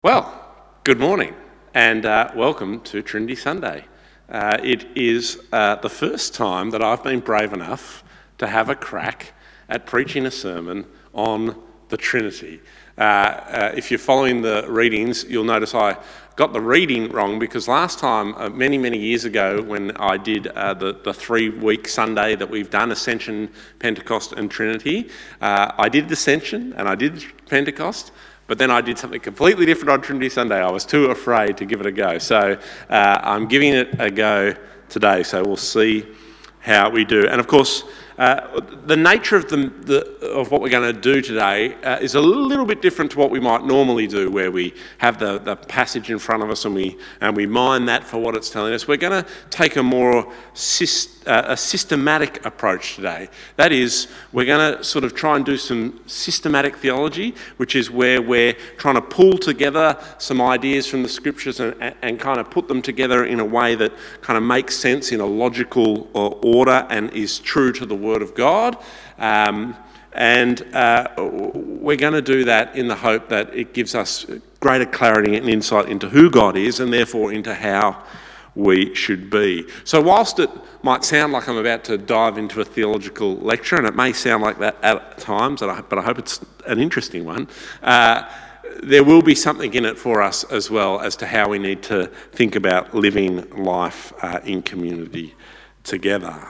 Well, good morning and welcome to Trinity Sunday. It is the first time that I've been brave enough to have a crack at preaching a sermon on the Trinity. If you're following the readings, you'll notice I got the reading wrong because last time, many years ago, when I did the 3-week Sunday that we've done, Ascension, Pentecost and Trinity, I did Ascension and I did Pentecost, but then I did something completely different on Trinity Sunday. I was too afraid to give it a go. So I'm giving it a go today. So we'll see how we do. And of course, the nature of what we're going to do today is a little bit different to what we might normally do, where we have the passage in front of us and we mine that for what it's telling us. We're going to take a more systematic approach today. That is, we're going to sort of try and do some systematic theology, which is where we're trying to pull together some ideas from the scriptures and kind of put them together in a way that kind of makes sense in a logical order and is true to the Word of God. We're going to do that in the hope that it gives us greater clarity and insight into who God is and therefore into how we should be. So whilst it might sound like I'm about to dive into a theological lecture, and it may sound like that at times, but I hope it's an interesting one, there will be something in it for us as well as to how we need to think about living life in community together.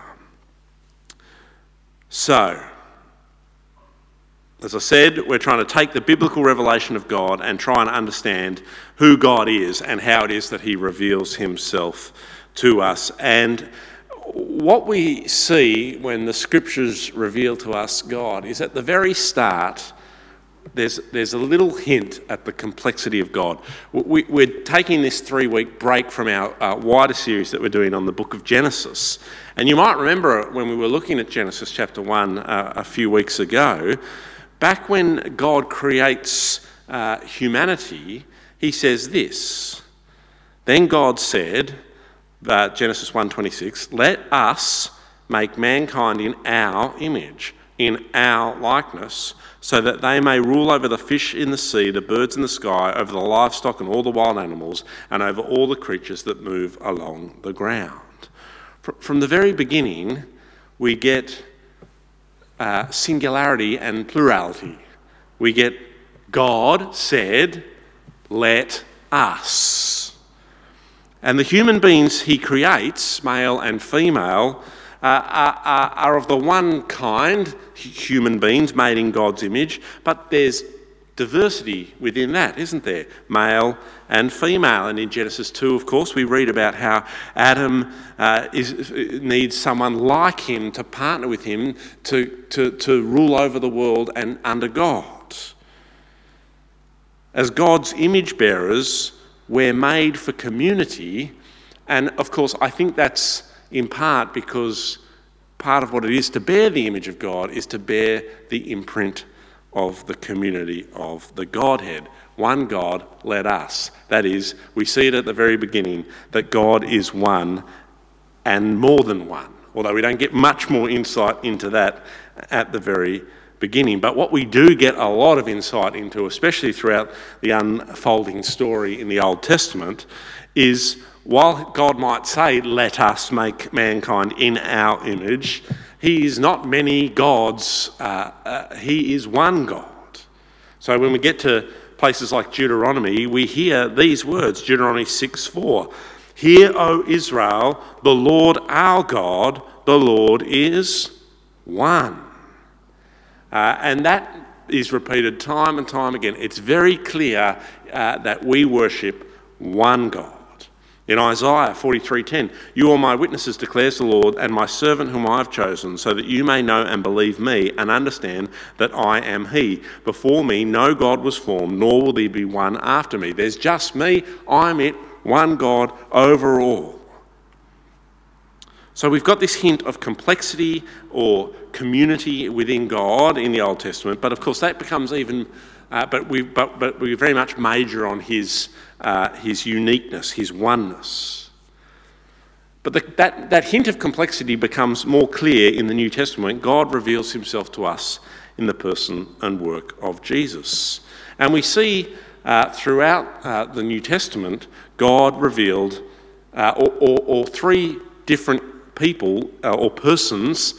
So, as I said, we're trying to take the biblical revelation of God and try and understand who God is and how it is that he reveals himself to us. And what we see when the scriptures reveal to us God is at the very start, there's a little hint at the complexity of God. We're taking this 3-week break from our wider series that we're doing on the book of Genesis. And you might remember when we were looking at Genesis chapter 1 a few weeks ago, back when God creates humanity, he says this: "Then God said," Genesis 1:26, "let us make mankind in our image, in our likeness, so that they may rule over the fish in the sea, the birds in the sky, over the livestock and all the wild animals, and over all the creatures that move along the ground." From the very beginning, we get singularity and plurality. We get God said, "Let us." And the human beings he creates, male and female, are of the one kind, human beings made in God's image, but there's diversity within that, isn't there? Male and female. And in Genesis 2, of course, we read about how Adam needs someone like him to partner with him to rule over the world and under God. As God's image bearers, we're made for community. And of course, I think that's in part because part of what it is to bear the image of God is to bear the imprint of the community of the Godhead. One God, let us. That is, we see it at the very beginning that God is one and more than one, although we don't get much more insight into that at the very beginning. But what we do get a lot of insight into, especially throughout the unfolding story in the Old Testament, is while God might say, "Let us make mankind in our image," he is not many gods, he is one God. So when we get to places like Deuteronomy, we hear these words, Deuteronomy 6:4, "Hear, O Israel, the Lord our God, the Lord is one." And that is repeated time and time again. It's very clear that we worship one God. In Isaiah 43:10, "You are my witnesses, declares the Lord, and my servant whom I have chosen, so that you may know and believe me and understand that I am he. Before me no God was formed, nor will there be one after me." There's just me, I'm it, one God over all. So we've got this hint of complexity or community within God in the Old Testament, but of course that becomes even, but we very much major on his uniqueness, his oneness. But that hint of complexity becomes more clear in the New Testament. God reveals himself to us in the person and work of Jesus. And we see throughout the New Testament, God revealed, or three different people or persons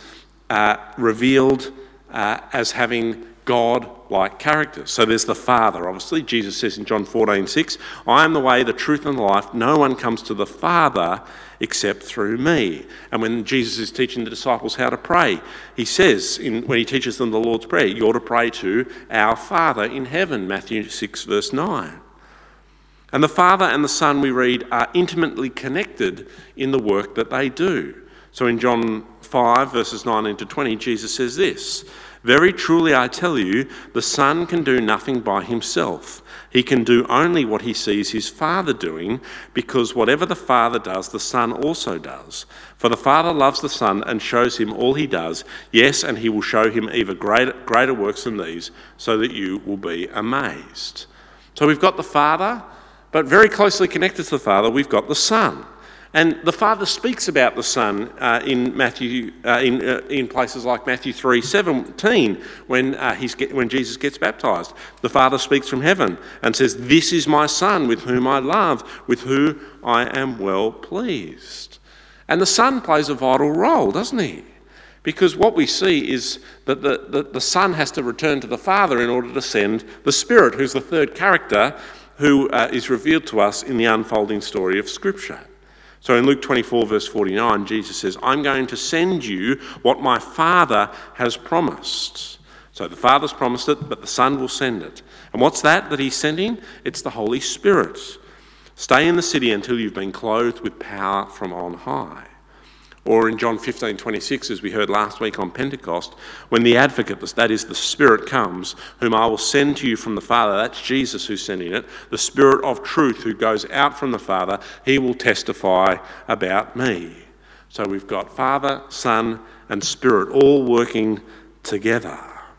revealed as having God-like characters. So there's the Father, obviously. Jesus says in John 14:6, I am the way, the truth and the life. No one comes to the Father except through me. And when Jesus is teaching the disciples how to pray, he says, when he teaches them the Lord's Prayer, you're to pray to our Father in heaven, Matthew 6 verse 9. And the Father and the Son, we read, are intimately connected in the work that they do. So in John 5 verses 19 to 20, Jesus says this, very truly I tell you, the Son can do nothing by himself. He can do only what he sees his Father doing, because whatever the Father does, the Son also does. For the Father loves the Son and shows him all he does. Yes, and he will show him even greater works than these, so that you will be amazed. So we've got the Father, but very closely connected to the Father, we've got the Son. And the Father speaks about the Son in Matthew, in places like Matthew 3:17, when Jesus gets baptised. The Father speaks from heaven and says, "This is my Son, with whom I love, with whom I am well pleased." And the Son plays a vital role, doesn't he? Because what we see is that the Son has to return to the Father in order to send the Spirit, who's the third character who is revealed to us in the unfolding story of Scripture. So in Luke 24 verse 49, Jesus says, I'm going to send you what my Father has promised. So the Father's promised it, but the Son will send it. And what's that he's sending? It's the Holy Spirit. Stay in the city until you've been clothed with power from on high. Or in John 15:26, as we heard last week on Pentecost, when the Advocate, that is the Spirit, comes, whom I will send to you from the Father, that's Jesus who's sending it, the Spirit of truth who goes out from the Father, he will testify about me. So we've got Father, Son, and Spirit all working together.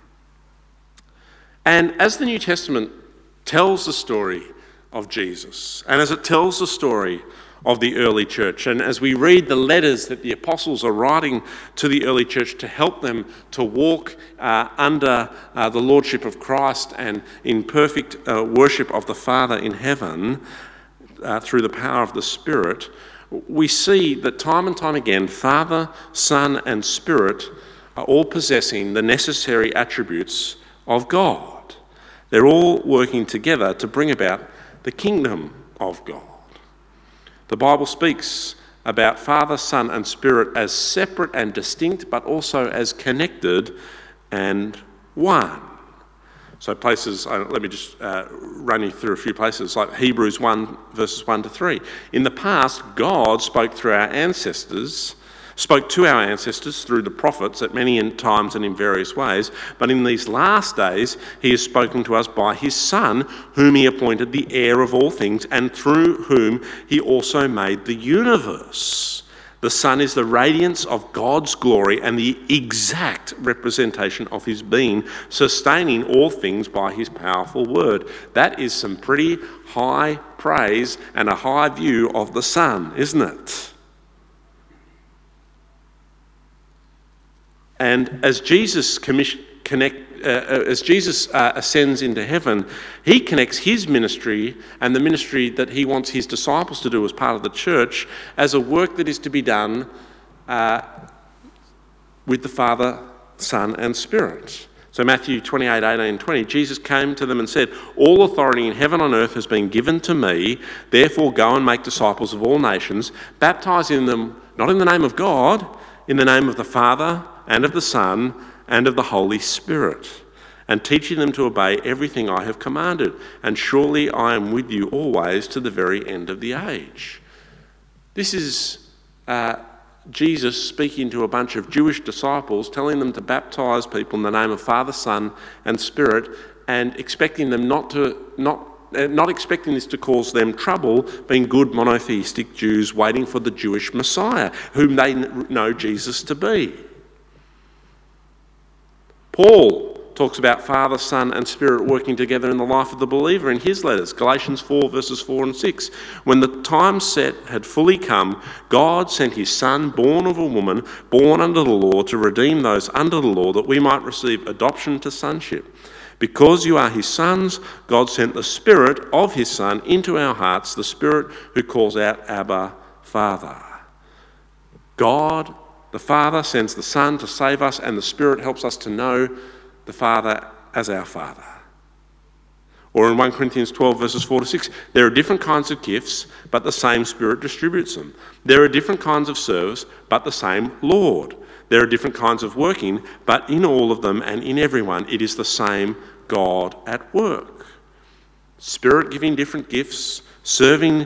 And as the New Testament tells the story of Jesus, and as it tells the story of the early church, and as we read the letters that the apostles are writing to the early church to help them to walk under the lordship of Christ and in perfect worship of the Father in heaven through the power of the Spirit, we see that time and time again, Father, Son, and Spirit are all possessing the necessary attributes of God. They're all working together to bring about the kingdom of God. The Bible speaks about Father, Son, and Spirit as separate and distinct, but also as connected and one. So places, let me just run you through a few places, like Hebrews 1, verses 1 to 3. In the past, God spoke to our ancestors through the prophets at many times and in various ways, but in these last days he has spoken to us by his Son, whom he appointed the heir of all things, and through whom he also made the universe. The Son is the radiance of God's glory and the exact representation of his being, sustaining all things by his powerful word. That is some pretty high praise and a high view of the Son, isn't it? And as Jesus ascends into heaven, he connects his ministry and the ministry that he wants his disciples to do as part of the church as a work that is to be done with the Father, Son, and Spirit. So Matthew 28:18-20, Jesus came to them and said, all authority in heaven and earth has been given to me, therefore go and make disciples of all nations, baptizing them not in the name of God, in the name of the Father and of the Son and of the Holy Spirit, and teaching them to obey everything I have commanded. And surely I am with you always to the very end of the age. This is Jesus speaking to a bunch of Jewish disciples, telling them to baptize people in the name of Father, Son, and Spirit, and expecting them not expecting this to cause them trouble, being good monotheistic Jews waiting for the Jewish Messiah, whom they know Jesus to be. Paul talks about Father, Son, and Spirit working together in the life of the believer in his letters, Galatians 4, verses 4 and 6. When the time set had fully come, God sent his Son, born of a woman, born under the law, to redeem those under the law, that we might receive adoption to sonship. Because you are his sons, God sent the Spirit of his Son into our hearts, the Spirit who calls out, Abba, Father. God, the Father, sends the Son to save us, and the Spirit helps us to know the Father as our Father. Or in 1 Corinthians 12, verses 4 to 6, there are different kinds of gifts, but the same Spirit distributes them. There are different kinds of service, but the same Lord. There are different kinds of working, but in all of them and in everyone, it is the same God at work. Spirit giving different gifts, serving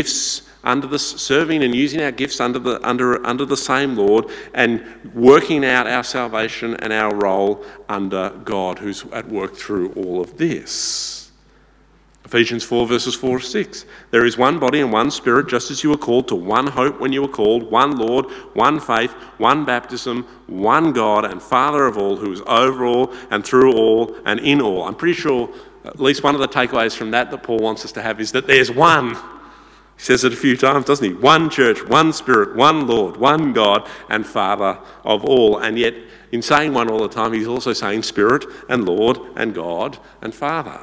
and using our gifts under the same Lord, and working out our salvation and our role under God, who's at work through all of this. Ephesians 4, verses 4 to 6. There is one body and one Spirit, just as you were called to one hope when you were called, one Lord, one faith, one baptism, one God and Father of all, who is over all and through all and in all. I'm pretty sure at least one of the takeaways from that Paul wants us to have is that there's one. He says it a few times, doesn't he? One church, one Spirit, one Lord, one God and Father of all. And yet, in saying one all the time, he's also saying Spirit and Lord and God and Father.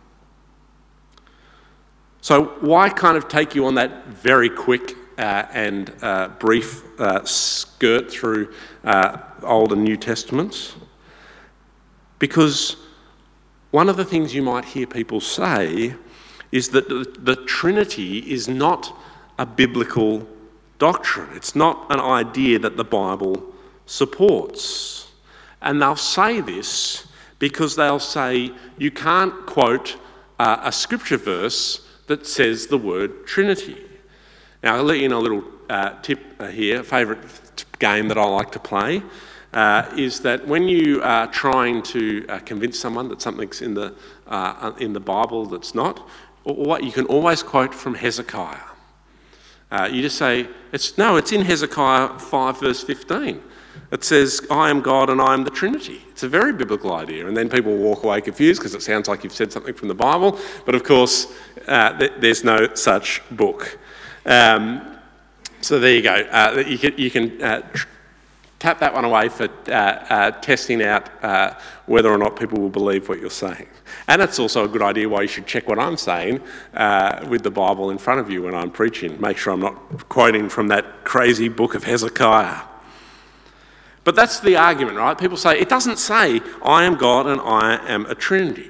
So why kind of take you on that very quick and brief skirt through Old and New Testaments? Because one of the things you might hear people say is that the Trinity is not a biblical doctrine. It's not an idea that the Bible supports. And they'll say this because they'll say you can't quote a scripture verse that says the word Trinity. Now, I'll let you know a little tip here. A favourite game that I like to play is that when you are trying to convince someone that something's in the Bible that's not, what you can always quote from Hezekiah. You just say, it's in Hezekiah 5, verse 15. It says, I am God and I am the Trinity. It's a very biblical idea. And then people walk away confused because it sounds like you've said something from the Bible. But of course, there's no such book. So there you go. You can tap that one away for testing out whether or not people will believe what you're saying. And it's also a good idea why you should check what I'm saying with the Bible in front of you when I'm preaching. Make sure I'm not quoting from that crazy book of Hezekiah. But that's the argument, right? People say, it doesn't say, I am God and I am a Trinity.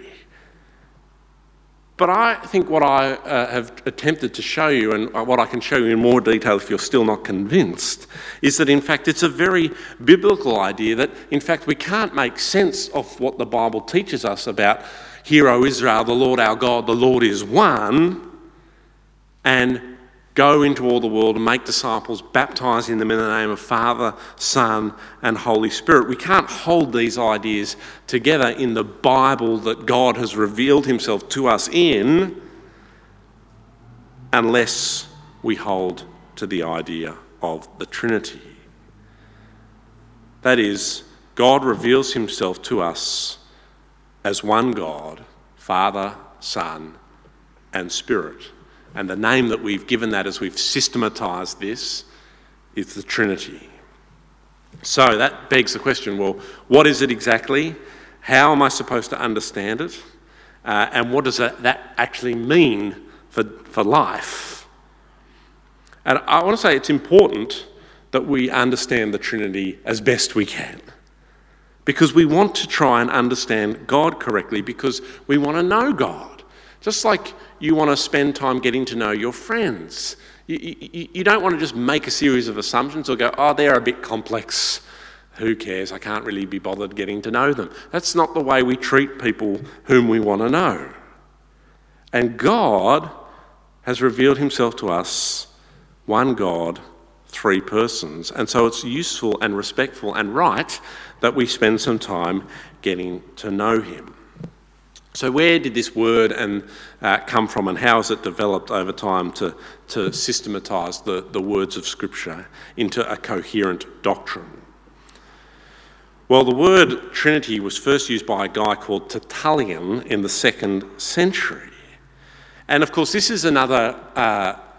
But I think what I have attempted to show you, and what I can show you in more detail if you're still not convinced, is that in fact it's a very biblical idea that in fact we can't make sense of what the Bible teaches us about, Hear, O Israel, the Lord our God, the Lord is one, and go into all the world and make disciples, baptising them in the name of Father, Son, and Holy Spirit. We can't hold these ideas together in the Bible that God has revealed himself to us in unless we hold to the idea of the Trinity. That is, God reveals himself to us as one God, Father, Son, and Spirit. And the name that we've given that as we've systematised this is the Trinity. So that begs the question, well, what is it exactly? How am I supposed to understand it? And what does that actually mean for life? And I want to say it's important that we understand the Trinity as best we can. Because we want to try and understand God correctly, because we want to know God. Just like you want to spend time getting to know your friends. You don't want to just make a series of assumptions or go, oh, they're a bit complex. Who cares? I can't really be bothered getting to know them. That's not the way we treat people whom we want to know. And God has revealed himself to us, one God, three persons. And so it's useful and respectful and right that we spend some time getting to know him. So where did this word come from, and how has it developed over time to systematise the words of Scripture into a coherent doctrine? Well, the word Trinity was first used by a guy called Tertullian in the 2nd century. And of course, this is another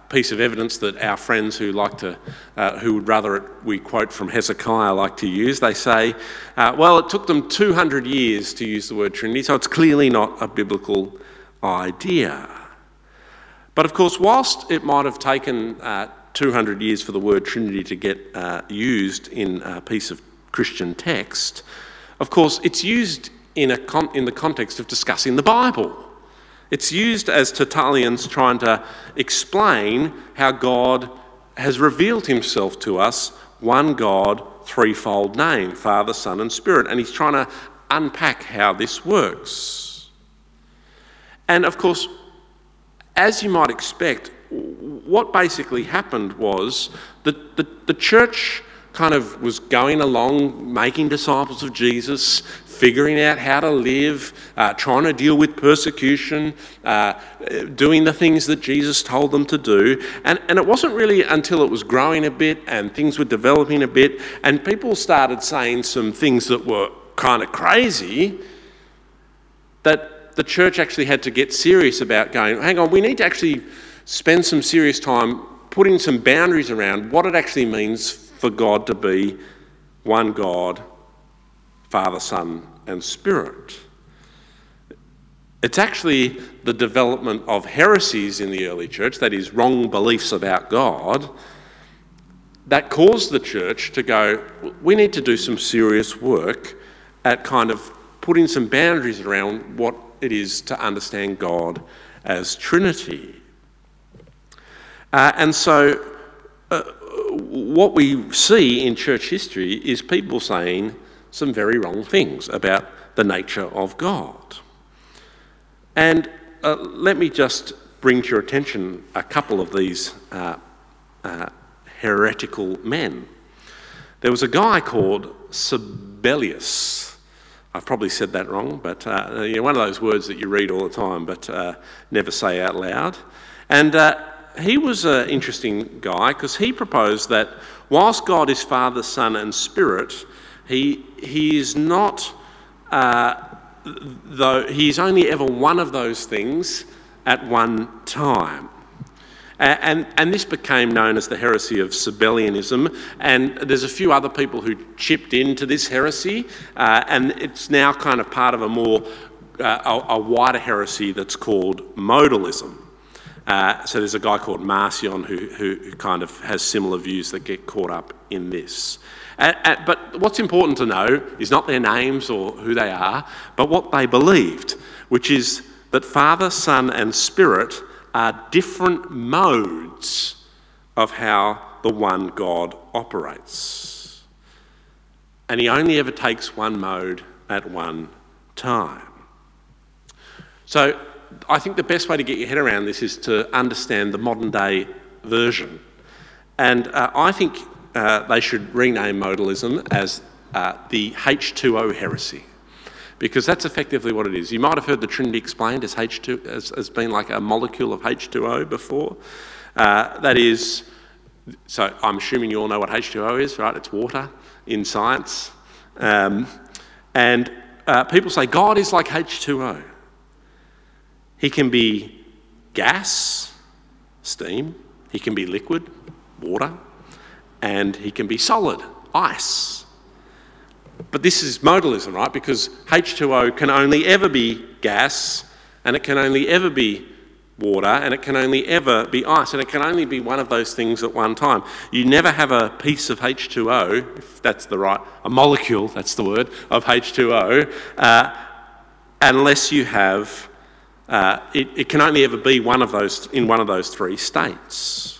piece of evidence that our friends who would rather we quote from Hezekiah like to use. They say, well, it took them 200 years to use the word Trinity, so it's clearly not a biblical idea. But of course, whilst it might have taken 200 years for the word Trinity to get used in a piece of Christian text, of course, it's used in the context of discussing the Bible. It's used as Tertullian's trying to explain how God has revealed himself to us, one God, threefold name, Father, Son and Spirit. And he's trying to unpack how this works. And of course, as you might expect, what basically happened was that the church kind of was going along, making disciples of Jesus, figuring out how to live, trying to deal with persecution, doing the things that Jesus told them to do. And it wasn't really until it was growing a bit and things were developing a bit and people started saying some things that were kind of crazy that the church actually had to get serious about going, hang on, we need to actually spend some serious time putting some boundaries around what it actually means for God to be one God, Father, Son and Spirit. It's actually the development of heresies in the early church, that is, wrong beliefs about God, that caused the church to go, we need to do some serious work at kind of putting some boundaries around what it is to understand God as Trinity. And so what we see in church history is people saying some very wrong things about the nature of God. And let me just bring to your attention a couple of these heretical men. There was a guy called Sabellius. I've probably said that wrong, but one of those words that you read all the time but never say out loud. And he was an interesting guy because he proposed that whilst God is Father, Son and Spirit, he is not, though he is only ever one of those things at one time. And this became known as the heresy of Sabellianism, and there's a few other people who chipped into this heresy, and it's now kind of part of a more a wider heresy that's called modalism. So there's a guy called Marcion who kind of has similar views that get caught up in this. But what's important to know is not their names or who they are, but what they believed, which is that Father, Son and Spirit are different modes of how the one God operates. And he only ever takes one mode at one time. So I think the best way to get your head around this is to understand the modern day version. And I think they should rename modalism as the H2O heresy, because that's effectively what it is. You might have heard the Trinity explained as H2 as being like a molecule of H2O before. That is, so I'm assuming you all know what H2O is, right? It's water in science. And people say God is like H2O. He can be gas, steam, he can be liquid, water, and he can be solid, ice. But this is modalism, right? Because H2O can only ever be gas, and it can only ever be water, and it can only ever be ice, and it can only be one of those things at one time. You never have a piece of H2O, if that's the right, a molecule, that's the word, of H2O, unless you have, it can only ever be one of those, in one of those three states.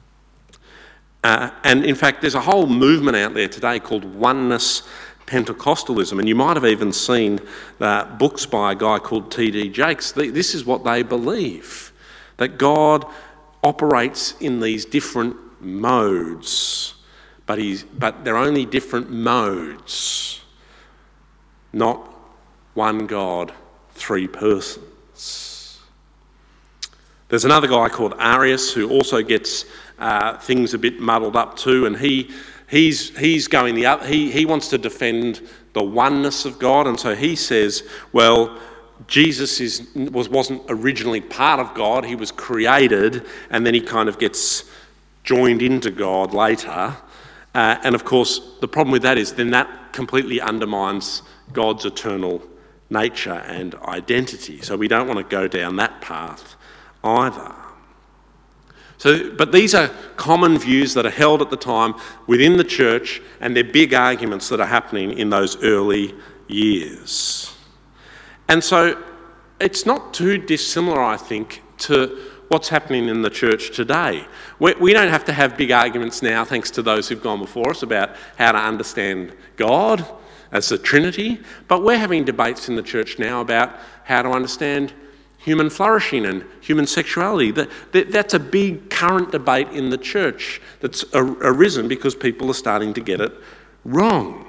And in fact, there's a whole movement out there today called oneness Pentecostalism, and you might have even seen books by a guy called T.D. Jakes. This is what they believe, that God operates in these different modes, but they're only different modes, not one God, three persons. There's another guy called Arius who also gets things a bit muddled up too, and he's going the other. He wants to defend the oneness of God, and so he says, well, Jesus wasn't originally part of God. He was created, and then he kind of gets joined into God later. And of course, the problem with that is then that completely undermines God's eternal nature and identity. So we don't want to go down that path either. But these are common views that are held at the time within the church, and they're big arguments that are happening in those early years. And so it's not too dissimilar, I think, to what's happening in the church today. We don't have to have big arguments now, thanks to those who've gone before us, about how to understand God as the Trinity, but we're having debates in the church now about how to understand human flourishing and human sexuality. That's a big current debate in the church that's arisen because people are starting to get it wrong.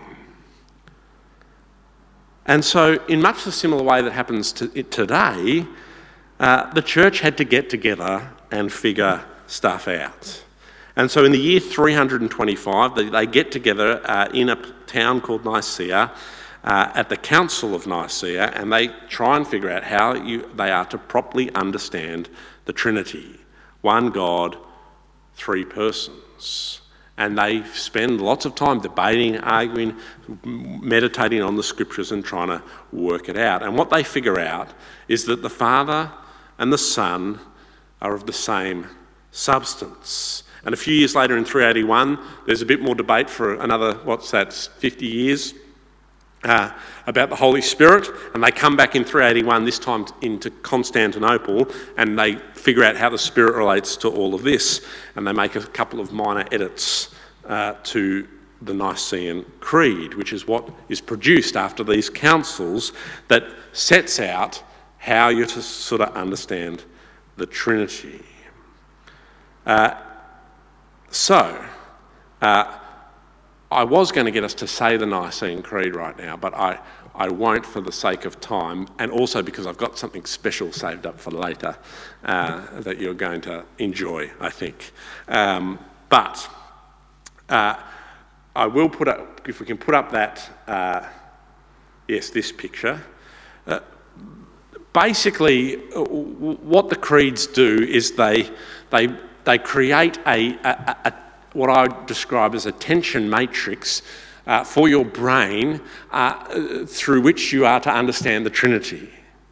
And so in much the similar way that happens today, the church had to get together and figure stuff out. And so in the year 325, they get together in a town called Nicaea, at the Council of Nicaea, and they try and figure out how they are to properly understand the Trinity. One God, three persons. And they spend lots of time debating, arguing, meditating on the scriptures and trying to work it out. And what they figure out is that the Father and the Son are of the same substance. And a few years later in 381, there's a bit more debate for another, 50 years, about the Holy Spirit, and they come back in 381, this time into Constantinople, and they figure out how the Spirit relates to all of this, and they make a couple of minor edits to the Nicene Creed, which is what is produced after these councils that sets out how you're to sort of understand the Trinity. I was going to get us to say the Nicene Creed right now, but I won't for the sake of time, and also because I've got something special saved up for later that you're going to enjoy, I think. But I will put up, if we can put up that, this picture. Basically, what the creeds do is they create a what I would describe as a tension matrix for your brain through which you are to understand the Trinity.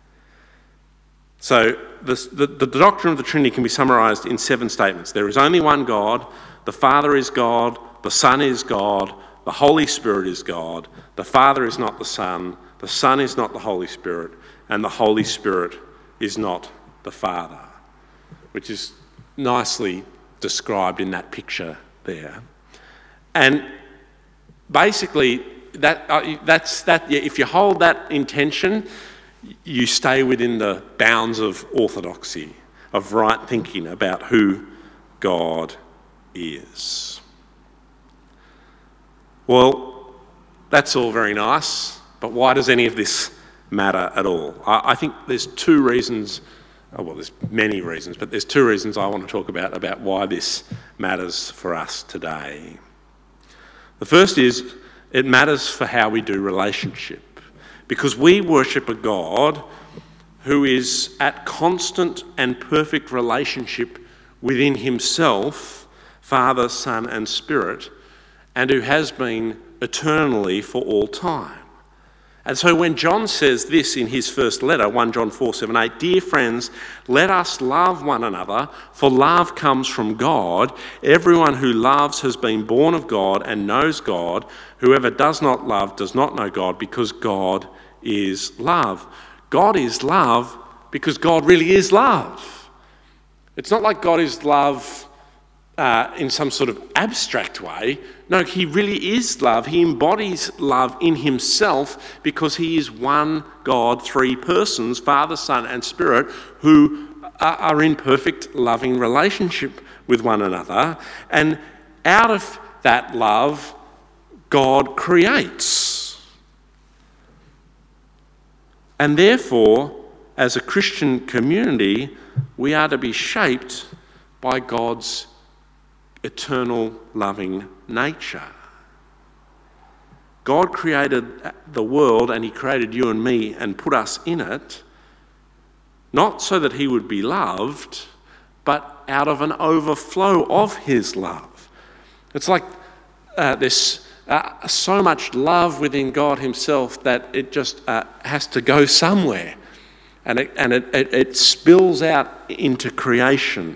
So the doctrine of the Trinity can be summarised in 7 statements. There is only one God, the Father is God, the Son is God, the Holy Spirit is God, the Father is not the Son is not the Holy Spirit, and the Holy Spirit is not the Father, which is nicely described in that picture there. And basically, that's that. If you hold that intention, you stay within the bounds of orthodoxy, of right thinking about who God is. Well, that's all very nice, but why does any of this matter at all? I think there's 2 reasons. There's many reasons, but there's 2 reasons I want to talk about why this matters for us today. The first is it matters for how we do relationship, because we worship a God who is at constant and perfect relationship within himself, Father, Son and Spirit, and who has been eternally for all time. And so when John says this in his first letter, 1 John 4:7-8, "Dear friends, let us love one another, for love comes from God. Everyone who loves has been born of God and knows God. Whoever does not love does not know God, because God is love." God is love because God really is love. It's not like God is love in some sort of abstract way. No, he really is love. He embodies love in himself because he is one God, 3 persons, Father, Son and Spirit, who are in perfect loving relationship with one another. And out of that love, God creates. And therefore, as a Christian community, we are to be shaped by God's eternal loving nature. God created the world and he created you and me and put us in it, not so that he would be loved, but out of an overflow of his love. It's like there's so much love within God himself that it just has to go somewhere. And it spills out into creation.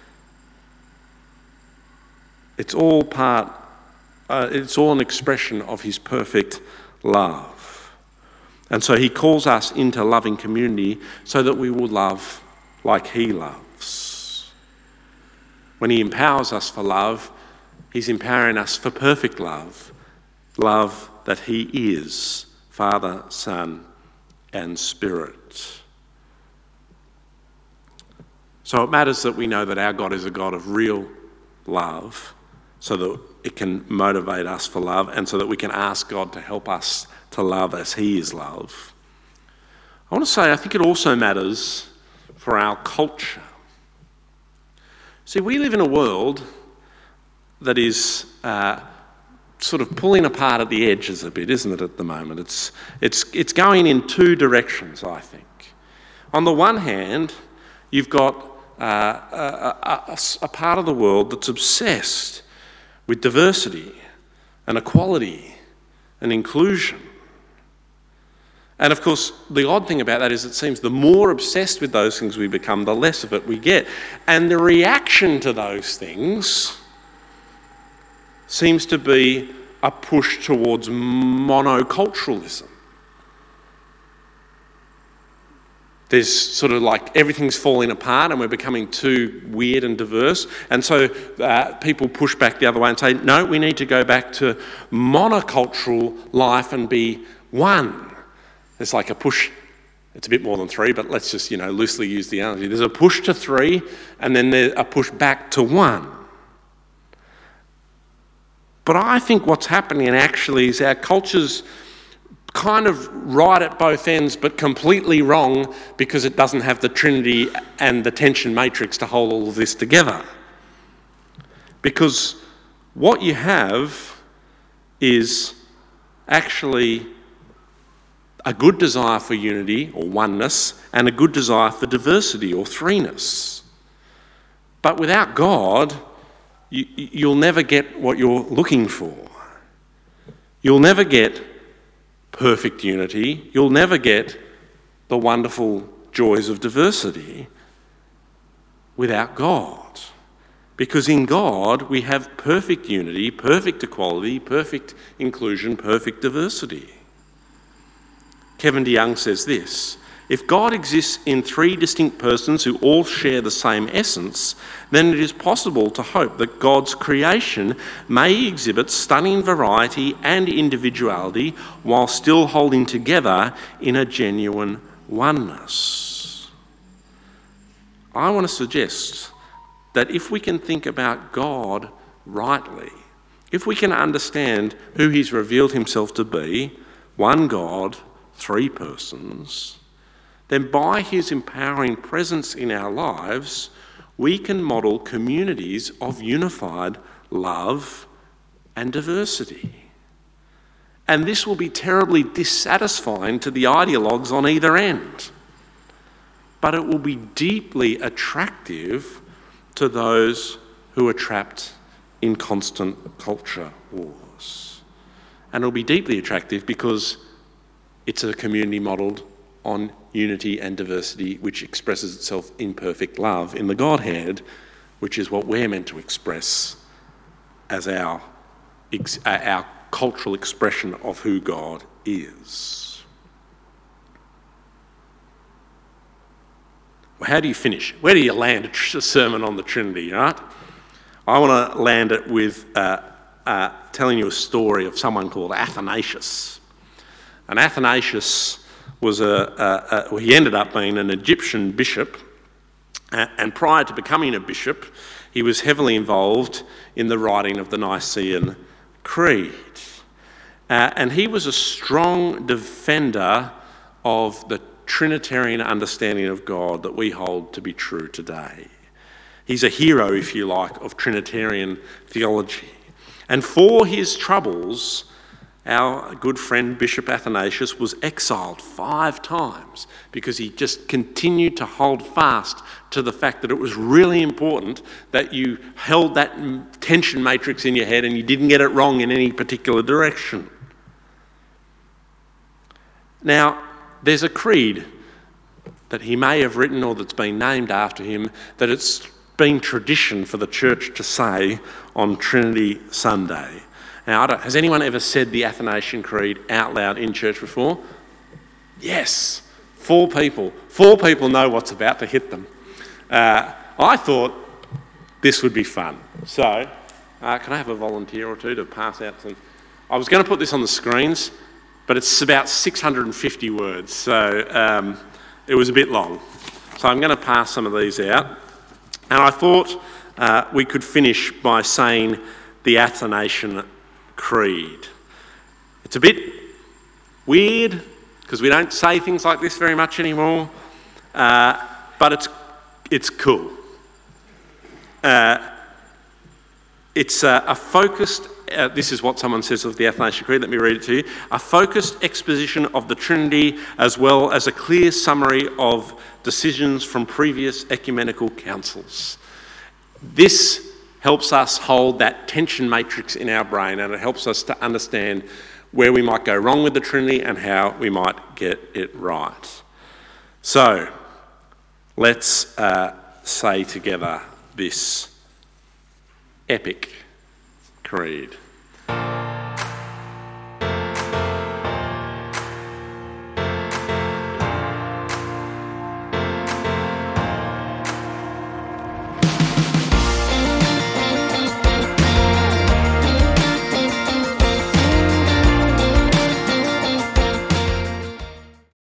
It's all an expression of his perfect love. And so he calls us into loving community so that we will love like he loves. When he empowers us for love, he's empowering us for perfect love. Love that he is, Father, Son, and Spirit. So it matters that we know that our God is a God of real love, so that it can motivate us for love and so that we can ask God to help us to love as he is love. I want to say I think it also matters for our culture. See, we live in a world that is sort of pulling apart at the edges a bit, isn't it, at the moment? It's going in two directions, I think. On the one hand, you've got a part of the world that's obsessed with diversity and equality and inclusion. And of course, the odd thing about that is it seems the more obsessed with those things we become, the less of it we get. And the reaction to those things seems to be a push towards monoculturalism. There's sort of like everything's falling apart and we're becoming too weird and diverse. And so people push back the other way and say, no, we need to go back to monocultural life and be one. There's like a push, it's a bit more than three, but let's just, loosely use the analogy. There's a push to three and then there's a push back to one. But I think what's happening actually is our culture's kind of right at both ends, but completely wrong because it doesn't have the Trinity and the tension matrix to hold all of this together. Because what you have is actually a good desire for unity or oneness and a good desire for diversity or threeness. But without God, you'll never get what you're looking for. You'll never get perfect unity. You'll never get the wonderful joys of diversity without God. Because in God, we have perfect unity, perfect equality, perfect inclusion, perfect diversity. Kevin DeYoung says this: if God exists in three distinct persons who all share the same essence, then it is possible to hope that God's creation may exhibit stunning variety and individuality while still holding together in a genuine oneness. I want to suggest that if we can think about God rightly, if we can understand who he's revealed himself to be, one God, three persons, then by his empowering presence in our lives, we can model communities of unified love and diversity. And this will be terribly dissatisfying to the ideologues on either end. But it will be deeply attractive to those who are trapped in constant culture wars. And it'll be deeply attractive because it's a community modelled on unity and diversity, which expresses itself in perfect love in the Godhead, which is what we're meant to express as our cultural expression of who God is. Well, how do you finish? Where do you land a sermon on the Trinity, right? I want to land it with telling you a story of someone called Athanasius. And Athanasius was he ended up being an Egyptian bishop, and prior to becoming a bishop, he was heavily involved in the writing of the Nicene Creed. And he was a strong defender of the Trinitarian understanding of God that we hold to be true today. He's a hero, if you like, of Trinitarian theology. And for his troubles, our good friend Bishop Athanasius was exiled 5 times because he just continued to hold fast to the fact that it was really important that you held that tension matrix in your head and you didn't get it wrong in any particular direction. Now, there's a creed that he may have written or that's been named after him that it's been tradition for the church to say on Trinity Sunday. Now, has anyone ever said the Athanasian Creed out loud in church before? Yes, 4 people. 4 people know what's about to hit them. I thought this would be fun. So, can I have a volunteer or two to pass out some? I was going to put this on the screens, but it's about 650 words, so it was a bit long. So I'm going to pass some of these out. And I thought we could finish by saying the Athanasian Creed. It's a bit weird because we don't say things like this very much anymore, but it's cool. It's a focused, this is what someone says of the Athanasian Creed, let me read it to you. A focused exposition of the Trinity as well as a clear summary of decisions from previous ecumenical councils. This helps us hold that tension matrix in our brain, and it helps us to understand where we might go wrong with the Trinity and how we might get it right. So, let's say together this epic creed.